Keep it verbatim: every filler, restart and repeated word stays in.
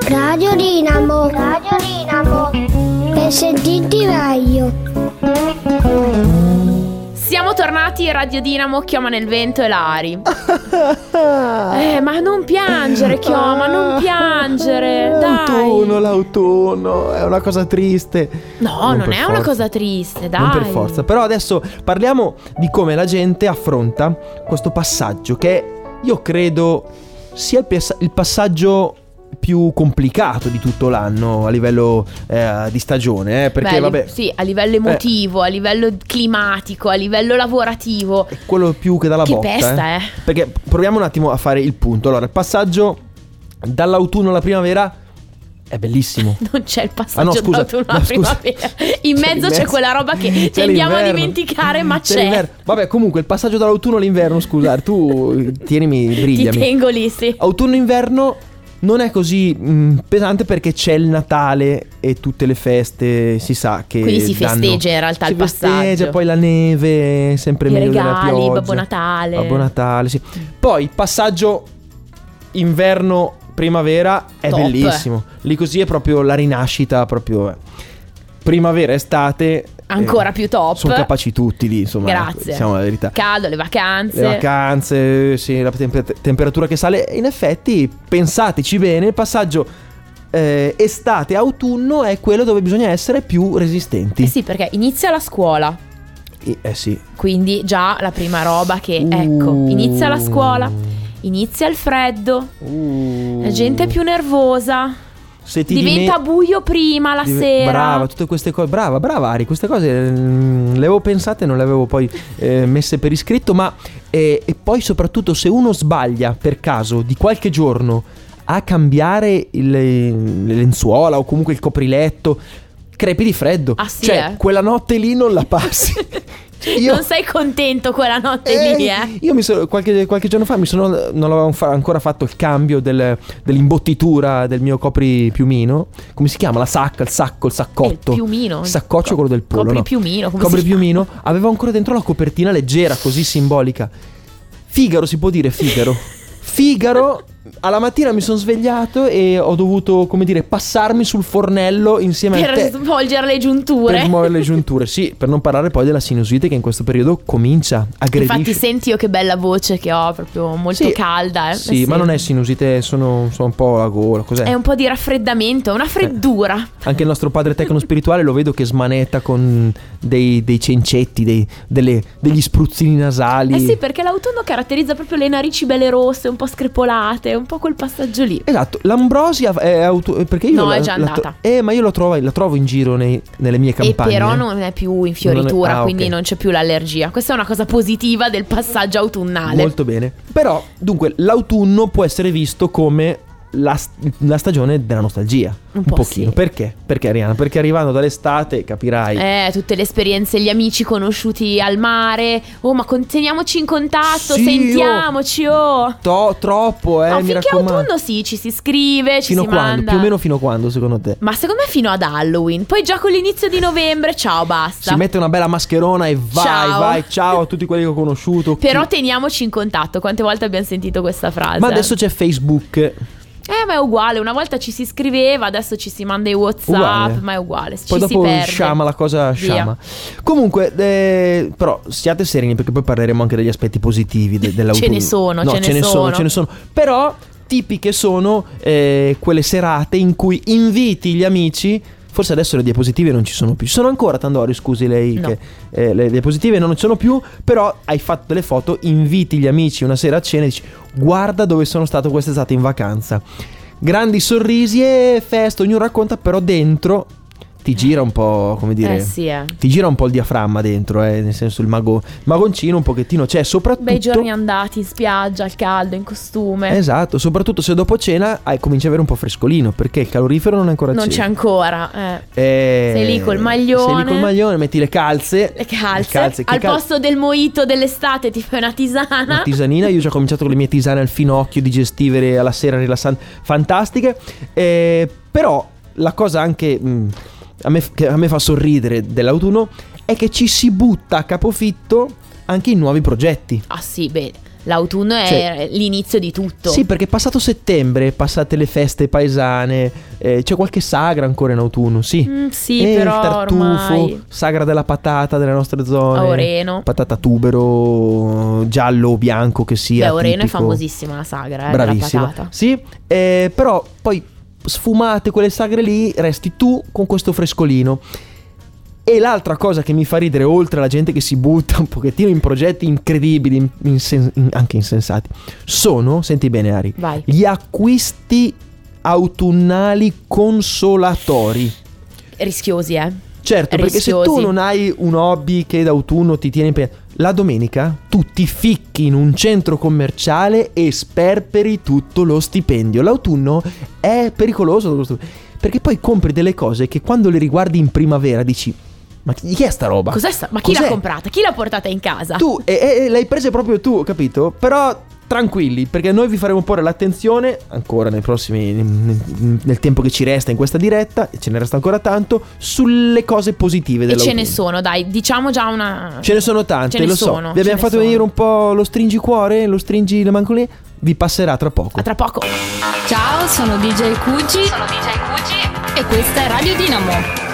Radio Dinamo. Radio Dinamo. Per sentirti meglio. Siamo tornati, Radio Dinamo, Chioma nel vento e Lari. Eh, ma non piangere, Chioma, non piangere. Dai. L'autunno, l'autunno, è una cosa triste. No, non, non è forza. Una cosa triste, dai. Non per forza. Però adesso parliamo di come la gente affronta questo passaggio, che io credo sia il, pass- il passaggio più complicato di tutto l'anno a livello eh, di stagione, eh, perché Beh, vabbè, sì, a livello emotivo, eh, a livello climatico, a livello lavorativo, è quello più che dà la che botta, pesta, eh. eh. Perché proviamo un attimo a fare il punto. Allora, il passaggio dall'autunno alla primavera è bellissimo. Non c'è il passaggio ah, no, scusa, dall'autunno alla no, scusa. primavera. In mezzo c'è, c'è quella roba che c'è tendiamo l'inverno. a dimenticare, ma c'è, c'è Vabbè, comunque il passaggio dall'autunno all'inverno, scusa, tu tienimi, brigliami. Ti tengo lì, sì. Autunno-inverno non è così mh, pesante perché c'è il Natale e tutte le feste, si sa che quindi si danno, festeggia in realtà si il passaggio. festeggia, poi la neve, sempre i meglio della regali, pioggia. Babbo Natale. Babbo Natale, sì. Poi passaggio inverno primavera è Top. Bellissimo. Lì così è proprio la rinascita, proprio eh. primavera, estate. Ancora eh, più top. Sono capaci tutti lì, insomma. Grazie. Diciamo la verità. Caldo, le vacanze. Le vacanze, sì, la temper- temperatura che sale. In effetti, pensateci bene, il passaggio eh, estate-autunno è quello dove bisogna essere più resistenti. Eh sì, perché inizia la scuola. Eh, eh sì. Quindi già la prima roba che, uh. ecco, inizia la scuola, inizia il freddo, uh. la gente è più nervosa. Se ti diventa dime... buio prima la Div... sera. Brava, tutte queste cose. Brava, brava Ari, queste cose mh, le avevo pensate, non le avevo poi eh, messe per iscritto. Ma eh, e poi soprattutto se uno sbaglia per caso di qualche giorno a cambiare il, le lenzuola o comunque il copriletto, crepi di freddo. Ah, sì, cioè eh? quella notte lì non la passi. Io... Non sei contento quella notte eh, lì, eh? Io mi sono qualche, qualche giorno fa mi sono non avevo fa, ancora fatto il cambio del, dell'imbottitura del mio copripiumino. Come si chiama? La sacca, il sacco, il saccotto. Il piumino. Il saccoccio, quello del pollo. Copripiumino, come Copripiumino. Avevo ancora dentro la copertina leggera, così simbolica. Figaro, si può dire Figaro. Figaro. Alla mattina mi sono svegliato e ho dovuto, come dire, passarmi sul fornello insieme per a te. Per svolgere le giunture. Per smuovere le giunture, sì. Per non parlare poi della sinusite che in questo periodo comincia a aggredisce. Infatti senti io che bella voce che ho, proprio molto sì, calda, eh. Sì, sì, ma non è sinusite, sono, sono un po' la gola, cos'è? È un po' di raffreddamento, una freddura. Eh. Anche il nostro padre tecno spirituale lo vedo che smanetta con dei, dei cencetti, dei, delle, degli spruzzini nasali. Eh sì, perché l'autunno caratterizza proprio le narici belle rosse, un po' screpolate, un po' quel passaggio lì. Esatto, l'ambrosia è auto... perché io no, la, è già andata. La, eh, ma io la trovo, la trovo in giro nei, nelle mie campagne. E però non è più in fioritura, non è... ah, quindi okay. non c'è più l'allergia. Questa è una cosa positiva del passaggio autunnale. Molto bene. Però, dunque, l'autunno può essere visto come la, la stagione della nostalgia. Un, un po' pochino. Sì. Perché? Perché Ariana? Perché arrivando dall'estate, capirai. Eh, tutte le esperienze, gli amici conosciuti al mare. Oh, ma con, teniamoci in contatto, sì, sentiamoci, oh. To, troppo, eh, oh, mi finché raccomando. autunno sì, ci si scrive, ci fino si quando? manda. Più o meno fino a quando, secondo te? Ma secondo me fino ad Halloween. Poi già con l'inizio di novembre, ciao, basta. Si mette una bella mascherona e vai, ciao. vai, ciao a tutti quelli che ho conosciuto. Però Chi... teniamoci in contatto. Quante volte abbiamo sentito questa frase? Ma adesso c'è Facebook. Eh, ma è uguale. Una volta ci si scriveva, adesso ci si manda i WhatsApp, uguale. ma è uguale. Poi ci dopo si perde. sciama la cosa, Via. sciama. Comunque, eh, però siate sereni perché poi parleremo anche degli aspetti positivi de- dell'autunno. Ce ne sono, no, ce ne ce ne sono. sono, ce ne sono. Però tipiche sono eh, quelle serate in cui inviti gli amici. Forse adesso le diapositive non ci sono più. Ci sono ancora, Tandori, scusi lei, no. che eh, le diapositive non ci sono più. Però hai fatto delle foto, inviti gli amici una sera a cena e dici: guarda dove sono stato quest'estate in vacanza. Grandi sorrisi e festa, ognuno racconta, però dentro ti gira un po', come dire, eh sì, eh. ti gira un po' il diaframma dentro, eh, nel senso il mago, magoncino un pochettino c'è, soprattutto bei giorni andati in spiaggia, al caldo, in costume. Esatto, soprattutto se dopo cena hai, cominci a avere un po' frescolino, perché il calorifero non è ancora non acceso. c'è ancora, eh. Eh, sei lì col maglione, sei lì col maglione, metti le calze, le calze, le calze al cal- posto del mojito dell'estate ti fai una tisana. Una tisanina, io ho già cominciato con le mie tisane al finocchio, digestive alla sera rilassanti, fantastiche, eh, però la cosa anche mh, a me, che a me fa sorridere dell'autunno è che ci si butta a capofitto anche in nuovi progetti. Ah sì, beh, L'autunno è Cioè- l'inizio di tutto. Sì, perché passato settembre, passate le feste paesane, eh, c'è qualche sagra ancora in autunno, sì. Mm, sì, Eh, però il tartufo, ormai sagra della patata delle nostre zone. Aureno. Patata tubero, giallo o bianco che sia. Beh, Aureno è tipico. famosissima la sagra, eh, Bravissima. della patata. Sì, eh, però poi sfumate quelle sagre lì, resti tu con questo frescolino. E l'altra cosa che mi fa ridere, oltre alla gente che si butta un pochettino in progetti incredibili, in- insen- in- anche insensati, sono, senti bene Ari, Vai. gli acquisti autunnali consolatori. Rischiosi, eh. Certo, perché se tu Rischiosi. non hai un hobby che d'autunno ti tiene impegnato, la domenica tu ti ficchi in un centro commerciale e sperperi tutto lo stipendio. L'autunno è pericoloso perché poi compri delle cose che quando le riguardi in primavera dici: ma chi chi è sta roba? Cos'è sta- Ma chi Cos'è? l'ha comprata? Chi l'ha portata in casa? Tu e, e- e l'hai presa proprio tu, capito? Però tranquilli, perché noi vi faremo porre l'attenzione ancora nei prossimi nel, nel tempo che ci resta in questa diretta, e ce ne resta ancora tanto, sulle cose positive E dell'autunno. ce ne sono, dai, diciamo già una. Ce ne sono tante, Ce ne lo so. sono, Vi ce abbiamo ne fatto sono. venire un po' lo stringicuore, lo stringi le mancoline. Vi passerà tra poco. A tra poco. Ciao, sono D J Cucci. Sono D J Cucci. E questa è Radio Dinamo.